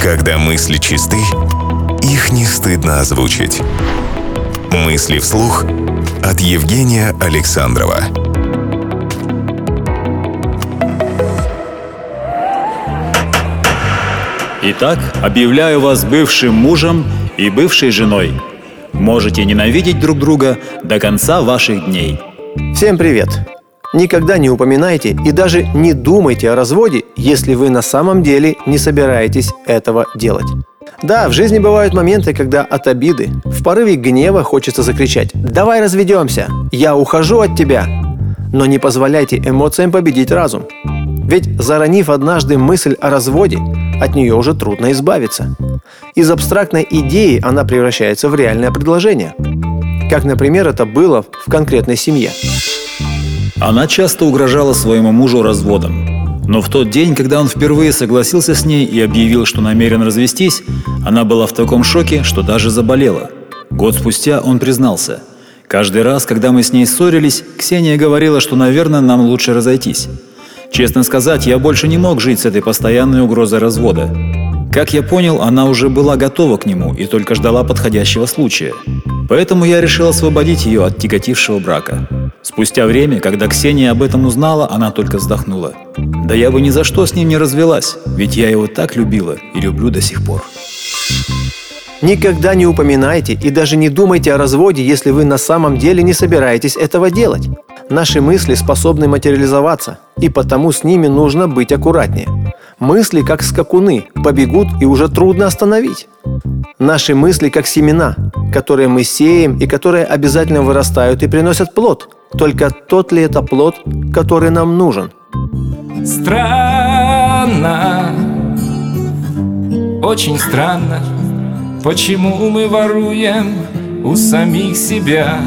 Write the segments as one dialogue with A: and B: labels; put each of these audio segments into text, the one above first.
A: Когда мысли чисты, их не стыдно озвучить. Мысли вслух от Евгения Александрова.
B: Итак, объявляю вас бывшим мужем и бывшей женой. Можете ненавидеть друг друга до конца ваших дней.
C: Всем привет! Никогда не упоминайте и даже не думайте о разводе, если вы на самом деле не собираетесь этого делать. Да, в жизни бывают моменты, когда от обиды, в порыве гнева хочется закричать: «Давай разведемся! Я ухожу от тебя!» Но не позволяйте эмоциям победить разум. Ведь заронив однажды мысль о разводе, от нее уже трудно избавиться. Из абстрактной идеи она превращается в реальное предложение. Как, например, это было в конкретной семье.
B: Она часто угрожала своему мужу разводом. Но в тот день, когда он впервые согласился с ней и объявил, что намерен развестись, она была в таком шоке, что даже заболела. Год спустя он признался: «Каждый раз, когда мы с ней ссорились, Ксения говорила, что, наверное, нам лучше разойтись. Честно сказать, я больше не мог жить с этой постоянной угрозой развода». Как я понял, она уже была готова к нему и только ждала подходящего случая. Поэтому я решил освободить ее от тяготившего брака. Спустя время, когда Ксения об этом узнала, она только вздохнула: «Да я бы ни за что с ним не развелась, ведь я его так любила и люблю до сих пор».
C: Никогда не упоминайте и даже не думайте о разводе, если вы на самом деле не собираетесь этого делать. Наши мысли способны материализоваться, и потому с ними нужно быть аккуратнее. Мысли, как скакуны, побегут, и уже трудно остановить. Наши мысли, как семена, которые мы сеем и которые обязательно вырастают и приносят плод. Только тот ли это плод, который нам нужен?
D: Странно, очень странно, почему мы воруем у самих себя.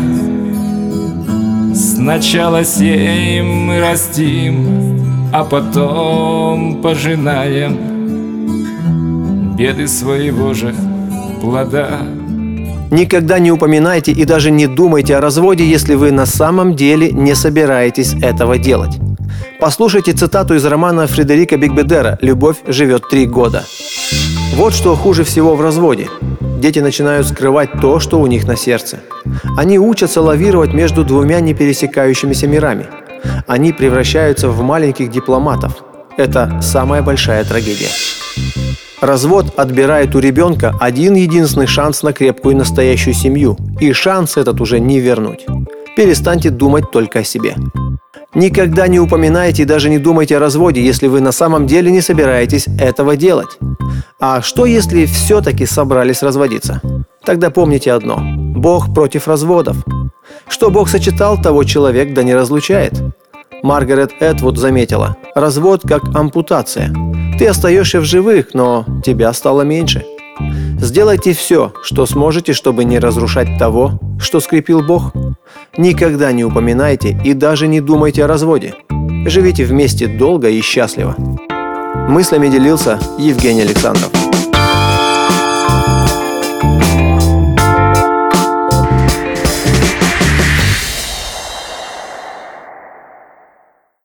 D: Сначала сеем и растим, а потом пожинаем беды своего же плода.
C: Никогда не упоминайте и даже не думайте о разводе, если вы на самом деле не собираетесь этого делать. Послушайте цитату из романа Фредерика Бигбедера «Любовь живет 3 года». Вот что хуже всего в разводе. Дети начинают скрывать то, что у них на сердце. Они учатся лавировать между двумя не пересекающимися мирами. Они превращаются в маленьких дипломатов. Это самая большая трагедия. Развод отбирает у ребенка один-единственный шанс на крепкую настоящую семью. И шанс этот уже не вернуть. Перестаньте думать только о себе. Никогда не упоминайте и даже не думайте о разводе, если вы на самом деле не собираетесь этого делать. А что, если все-таки собрались разводиться? Тогда помните одно: Бог против разводов. Что Бог сочетал, того человек да не разлучает. Маргарет Этвуд заметила: развод как ампутация. Ты остаешься в живых, но тебя стало меньше. Сделайте все, что сможете, чтобы не разрушать того, что скрепил Бог. Никогда не упоминайте и даже не думайте о разводе. Живите вместе долго и счастливо. Мыслями делился Евгений Александров.